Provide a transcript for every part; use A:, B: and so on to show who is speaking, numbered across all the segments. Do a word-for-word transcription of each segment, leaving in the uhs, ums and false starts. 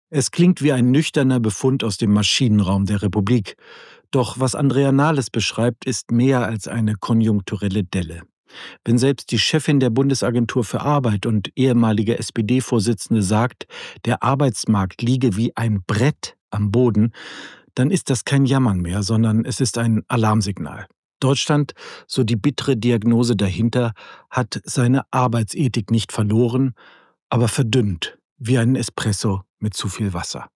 A: Es klingt wie ein nüchterner Befund aus dem Maschinenraum der Republik. Doch was Andrea Nahles beschreibt, ist mehr als eine konjunkturelle Delle. Wenn selbst die Chefin der Bundesagentur für Arbeit und ehemalige S P D-Vorsitzende sagt, der Arbeitsmarkt liege wie ein Brett am Boden, dann ist das kein Jammern mehr, sondern es ist ein Alarmsignal. Deutschland, so die bittere Diagnose dahinter, hat seine Arbeitsethik nicht verloren, aber verdünnt, wie ein Espresso mit zu viel Wasser.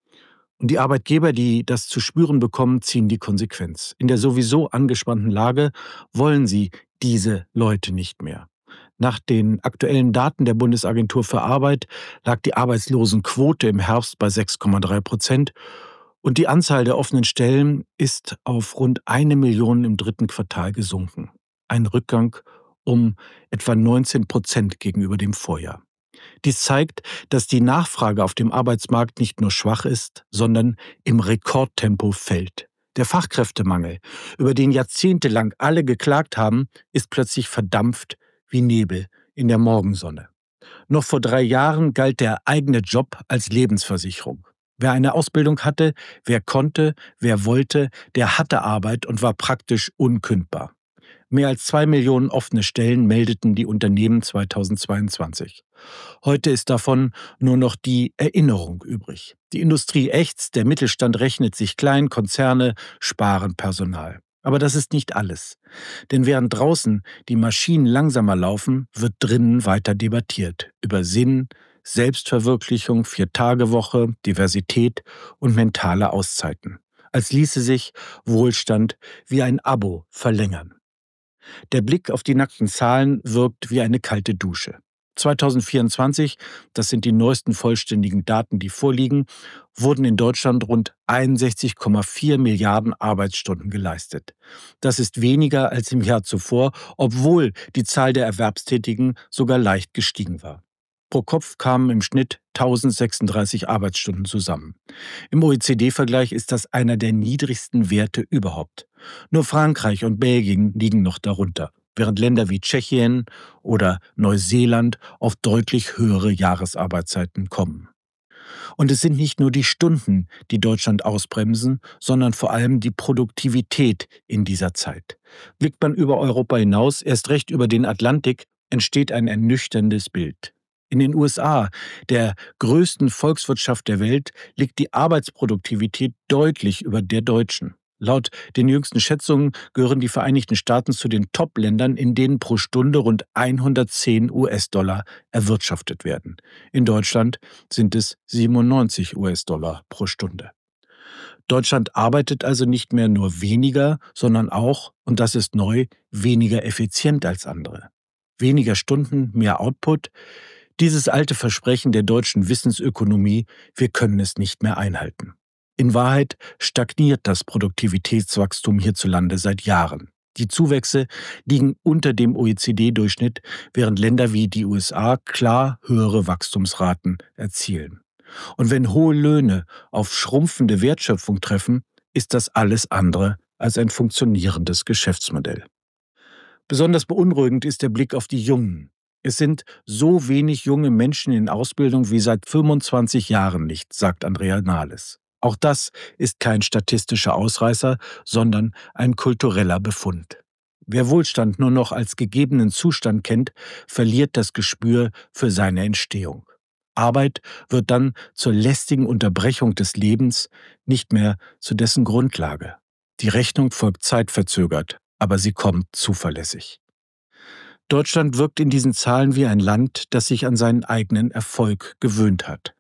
A: Und die Arbeitgeber, die das zu spüren bekommen, ziehen die Konsequenz. In der sowieso angespannten Lage wollen sie diese Leute nicht mehr. Nach den aktuellen Daten der Bundesagentur für Arbeit lag die Arbeitslosenquote im Herbst bei sechs Komma drei Prozent und die Anzahl der offenen Stellen ist auf rund eine Million im dritten Quartal gesunken. Ein Rückgang um etwa neunzehn Prozent gegenüber dem Vorjahr. Dies zeigt, dass die Nachfrage auf dem Arbeitsmarkt nicht nur schwach ist, sondern im Rekordtempo fällt. Der Fachkräftemangel, über den jahrzehntelang alle geklagt haben, ist plötzlich verdampft wie Nebel in der Morgensonne. Noch vor drei Jahren galt der eigene Job als Lebensversicherung. Wer eine Ausbildung hatte, wer konnte, wer wollte, der hatte Arbeit und war praktisch unkündbar. Mehr als zwei Millionen offene Stellen meldeten die Unternehmen zweitausendzweiundzwanzig. Heute ist davon nur noch die Erinnerung übrig. Die Industrie ächzt, der Mittelstand rechnet sich klein, Konzerne sparen Personal. Aber das ist nicht alles. Denn während draußen die Maschinen langsamer laufen, wird drinnen weiter debattiert. Über Sinn, Selbstverwirklichung, Vier-Tage-Woche, Diversität und mentale Auszeiten. Als ließe sich Wohlstand wie ein Abo verlängern. Der Blick auf die nackten Zahlen wirkt wie eine kalte Dusche. zweitausendvierundzwanzig, das sind die neuesten vollständigen Daten, die vorliegen, wurden in Deutschland rund einundsechzig Komma vier Milliarden Arbeitsstunden geleistet. Das ist weniger als im Jahr zuvor, obwohl die Zahl der Erwerbstätigen sogar leicht gestiegen war. Pro Kopf kamen im Schnitt tausendsechsunddreißig Arbeitsstunden zusammen. Im O E C D-Vergleich ist das einer der niedrigsten Werte überhaupt. Nur Frankreich und Belgien liegen noch darunter, während Länder wie Tschechien oder Neuseeland auf deutlich höhere Jahresarbeitszeiten kommen. Und es sind nicht nur die Stunden, die Deutschland ausbremsen, sondern vor allem die Produktivität in dieser Zeit. Blickt man über Europa hinaus, erst recht über den Atlantik, entsteht ein ernüchterndes Bild. In den U S A, der größten Volkswirtschaft der Welt, liegt die Arbeitsproduktivität deutlich über der deutschen. Laut den jüngsten Schätzungen gehören die Vereinigten Staaten zu den Top-Ländern, in denen pro Stunde rund hundertzehn US-Dollar erwirtschaftet werden. In Deutschland sind es siebenundneunzig US-Dollar pro Stunde. Deutschland arbeitet also nicht mehr nur weniger, sondern auch, und das ist neu, weniger effizient als andere. Weniger Stunden, mehr Output. Dieses alte Versprechen der deutschen Wissensökonomie, wir können es nicht mehr einhalten. In Wahrheit stagniert das Produktivitätswachstum hierzulande seit Jahren. Die Zuwächse liegen unter dem O E C D-Durchschnitt, während Länder wie die U S A klar höhere Wachstumsraten erzielen. Und wenn hohe Löhne auf schrumpfende Wertschöpfung treffen, ist das alles andere als ein funktionierendes Geschäftsmodell. Besonders beunruhigend ist der Blick auf die Jungen. Es sind so wenig junge Menschen in Ausbildung wie seit fünfundzwanzig Jahren nicht, sagt Andrea Nahles. Auch das ist kein statistischer Ausreißer, sondern ein kultureller Befund. Wer Wohlstand nur noch als gegebenen Zustand kennt, verliert das Gespür für seine Entstehung. Arbeit wird dann zur lästigen Unterbrechung des Lebens, nicht mehr zu dessen Grundlage. Die Rechnung folgt zeitverzögert, aber sie kommt zuverlässig. Deutschland wirkt in diesen Zahlen wie ein Land, das sich an seinen eigenen Erfolg gewöhnt hat.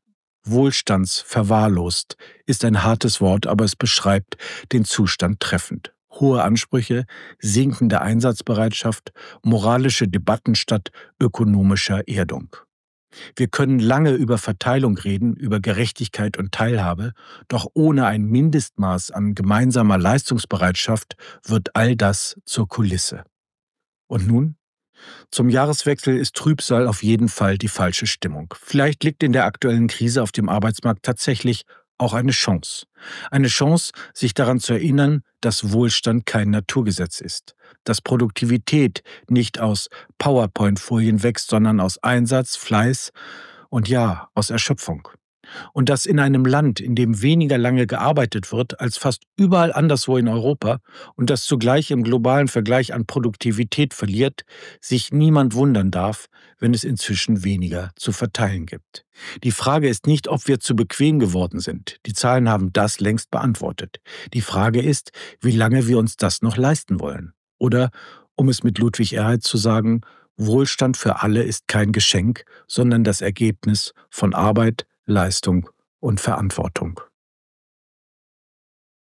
A: Wohlstandsverwahrlost ist ein hartes Wort, aber es beschreibt den Zustand treffend. Hohe Ansprüche, sinkende Einsatzbereitschaft, moralische Debatten statt ökonomischer Erdung. Wir können lange über Verteilung reden, über Gerechtigkeit und Teilhabe, doch ohne ein Mindestmaß an gemeinsamer Leistungsbereitschaft wird all das zur Kulisse. Und nun? Zum Jahreswechsel ist Trübsal auf jeden Fall die falsche Stimmung. Vielleicht liegt in der aktuellen Krise auf dem Arbeitsmarkt tatsächlich auch eine Chance. Eine Chance, sich daran zu erinnern, dass Wohlstand kein Naturgesetz ist. Dass Produktivität nicht aus PowerPoint-Folien wächst, sondern aus Einsatz, Fleiß und ja, aus Erschöpfung. Und das in einem Land, in dem weniger lange gearbeitet wird als fast überall anderswo in Europa und das zugleich im globalen Vergleich an Produktivität verliert, sich niemand wundern darf, wenn es inzwischen weniger zu verteilen gibt. Die Frage ist nicht, ob wir zu bequem geworden sind. Die Zahlen haben das längst beantwortet. Die Frage ist, wie lange wir uns das noch leisten wollen. Oder, um es mit Ludwig Erhard zu sagen, Wohlstand für alle ist kein Geschenk, sondern das Ergebnis von Arbeit, Leistung und Verantwortung.